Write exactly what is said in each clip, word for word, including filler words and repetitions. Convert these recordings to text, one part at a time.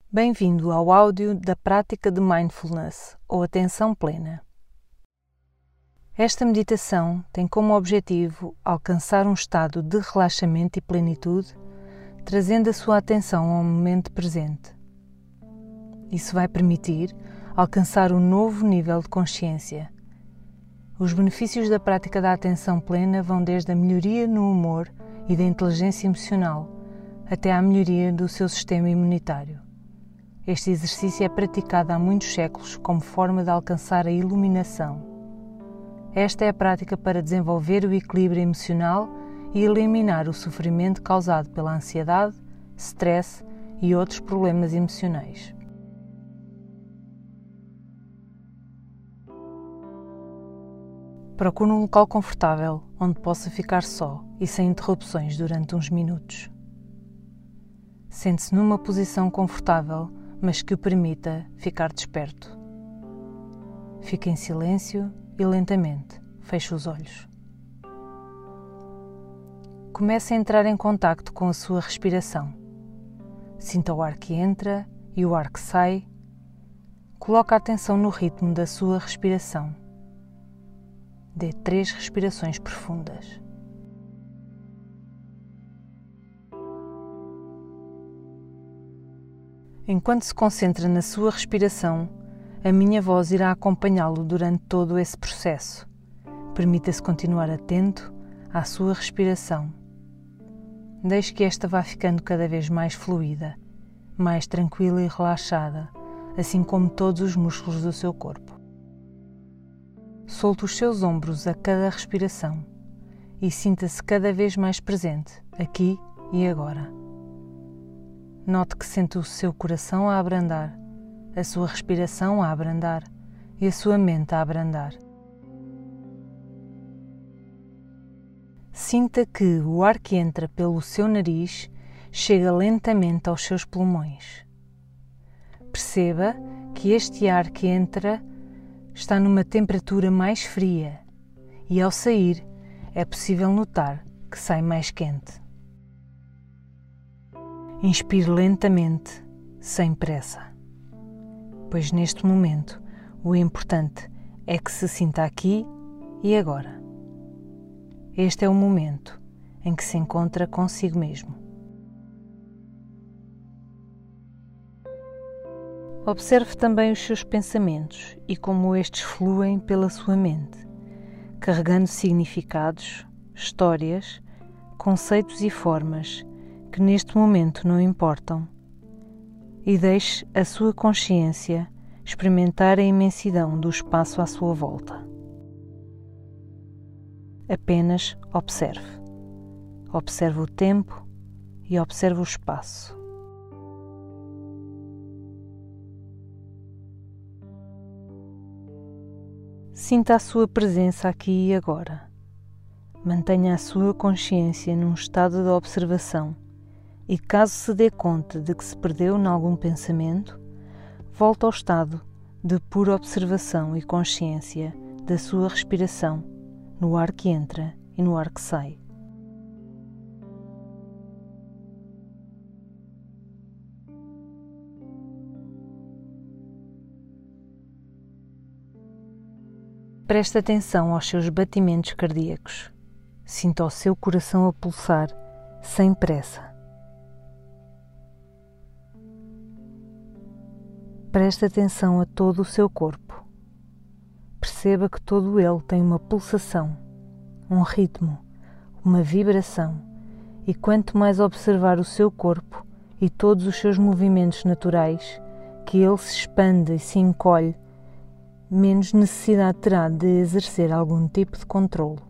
Bem-vindo ao áudio da prática de Mindfulness, ou Atenção Plena. Esta meditação tem como objetivo alcançar um estado de relaxamento e plenitude, trazendo a sua atenção ao momento presente. Isso vai permitir alcançar um novo nível de consciência. Os benefícios da prática da atenção plena vão desde a melhoria no humor e da inteligência emocional, até à melhoria do seu sistema imunitário. Este exercício é praticado há muitos séculos como forma de alcançar a iluminação. Esta é a prática para desenvolver o equilíbrio emocional e eliminar o sofrimento causado pela ansiedade, stress e outros problemas emocionais. Procure um local confortável onde possa ficar só e sem interrupções durante uns minutos. Sente-se numa posição confortável, mas que o permita ficar desperto. Fique em silêncio e lentamente feche os olhos. Comece a entrar em contacto com a sua respiração. Sinta o ar que entra e o ar que sai. Coloque a atenção no ritmo da sua respiração. Dê três respirações profundas. Enquanto se concentra na sua respiração, a minha voz irá acompanhá-lo durante todo esse processo. Permita-se continuar atento à sua respiração. Deixe que esta vá ficando cada vez mais fluida, mais tranquila e relaxada, assim como todos os músculos do seu corpo. Solte os seus ombros a cada respiração e sinta-se cada vez mais presente, aqui e agora. Note que sente o seu coração a abrandar, a sua respiração a abrandar e a sua mente a abrandar. Sinta que o ar que entra pelo seu nariz chega lentamente aos seus pulmões. Perceba que este ar que entra está numa temperatura mais fria e, ao sair, é possível notar que sai mais quente. Inspire lentamente, sem pressa, pois neste momento o importante é que se sinta aqui e agora. Este é o momento em que se encontra consigo mesmo. Observe também os seus pensamentos e como estes fluem pela sua mente, carregando significados, histórias, conceitos e formas que neste momento não importam, e deixe a sua consciência experimentar a imensidão do espaço à sua volta. Apenas observe. Observe o tempo e observe o espaço. Sinta a sua presença aqui e agora. Mantenha a sua consciência num estado de observação e, caso se dê conta de que se perdeu em algum pensamento, volte ao estado de pura observação e consciência da sua respiração, no ar que entra e no ar que sai. Preste atenção aos seus batimentos cardíacos. Sinta o seu coração a pulsar sem pressa. Preste atenção a todo o seu corpo. Perceba que todo ele tem uma pulsação, um ritmo, uma vibração, e quanto mais observar o seu corpo e todos os seus movimentos naturais, que ele se expande e se encolhe, menos necessidade terá de exercer algum tipo de controle.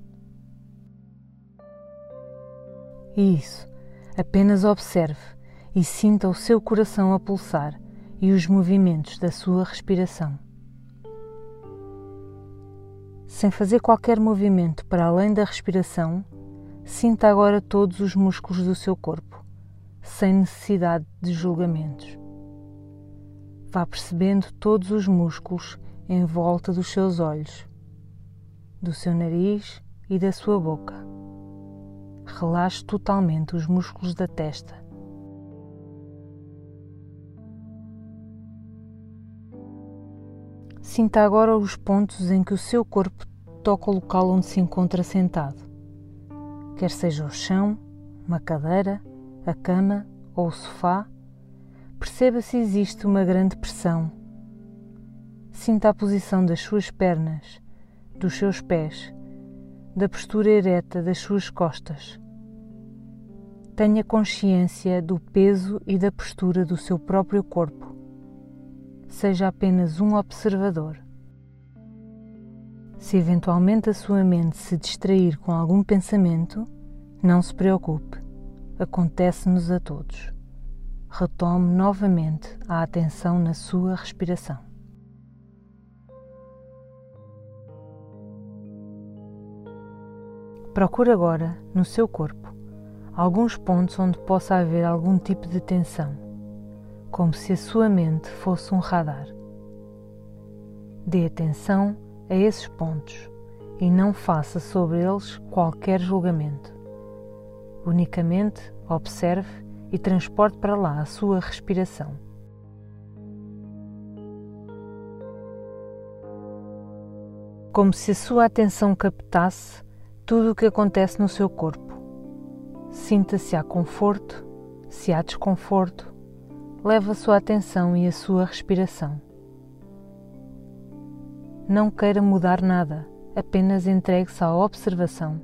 E isso, apenas observe e sinta o seu coração a pulsar e os movimentos da sua respiração. Sem fazer qualquer movimento para além da respiração, sinta agora todos os músculos do seu corpo, sem necessidade de julgamentos. Vá percebendo todos os músculos em volta dos seus olhos, do seu nariz e da sua boca. Relaxe totalmente os músculos da testa. Sinta agora os pontos em que o seu corpo toca o local onde se encontra sentado, quer seja o chão, uma cadeira, a cama ou o sofá. Perceba se existe uma grande pressão. Sinta a posição das suas pernas, dos seus pés, da postura ereta das suas costas. Tenha consciência do peso e da postura do seu próprio corpo. Seja apenas um observador. Se eventualmente a sua mente se distrair com algum pensamento, não se preocupe. Acontece-nos a todos. Retome novamente a atenção na sua respiração. Procure agora, no seu corpo, alguns pontos onde possa haver algum tipo de tensão, como se a sua mente fosse um radar. Dê atenção a esses pontos e não faça sobre eles qualquer julgamento. Unicamente observe e transporte para lá a sua respiração. Como se a sua atenção captasse tudo o que acontece no seu corpo. Sinta se há conforto, se há desconforto. Leve a sua atenção e a sua respiração. Não queira mudar nada, apenas entregue-se à observação.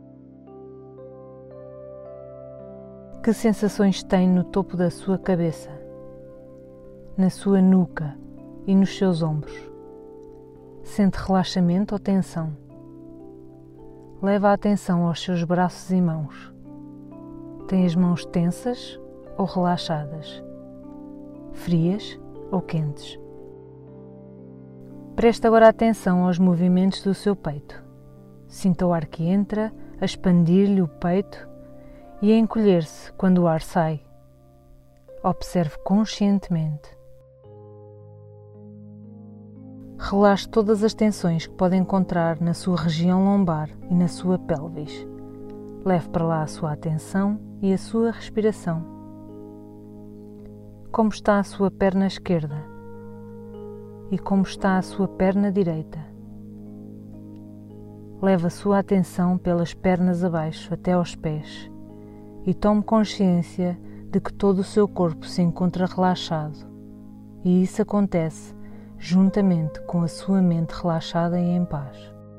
Que sensações tem no topo da sua cabeça, na sua nuca e nos seus ombros? Sente relaxamento ou tensão? Leva a atenção aos seus braços e mãos. Tem as mãos tensas ou relaxadas? Frias ou quentes? Preste agora atenção aos movimentos do seu peito. Sinta o ar que entra a expandir-lhe o peito e a encolher-se quando o ar sai. Observe conscientemente. Relaxe todas as tensões que pode encontrar na sua região lombar e na sua pelvis. Leve para lá a sua atenção e a sua respiração. Como está a sua perna esquerda? E como está a sua perna direita? Leve a sua atenção pelas pernas abaixo até aos pés e tome consciência de que todo o seu corpo se encontra relaxado, e isso acontece juntamente com a sua mente relaxada e em paz.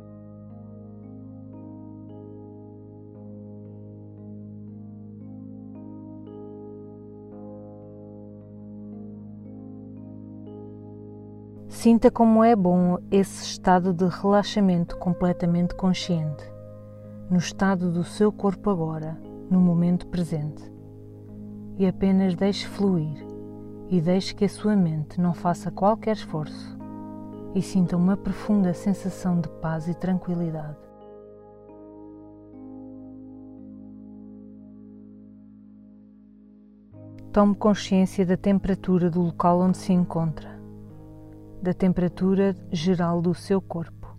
Sinta como é bom esse estado de relaxamento completamente consciente, no estado do seu corpo agora, no momento presente, e apenas deixe fluir e deixe que a sua mente não faça qualquer esforço e sinta uma profunda sensação de paz e tranquilidade. Tome consciência da temperatura do local onde se encontra, da temperatura geral do seu corpo.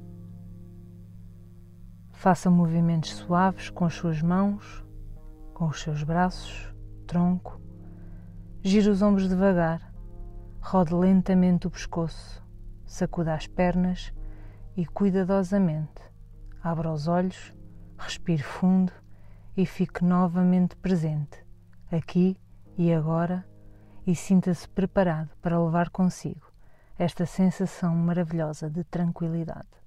Faça movimentos suaves com as suas mãos, com os seus braços, tronco. Gire os ombros devagar, rode lentamente o pescoço, sacuda as pernas e cuidadosamente abra os olhos, respire fundo e fique novamente presente, aqui e agora, e sinta-se preparado para levar consigo esta sensação maravilhosa de tranquilidade.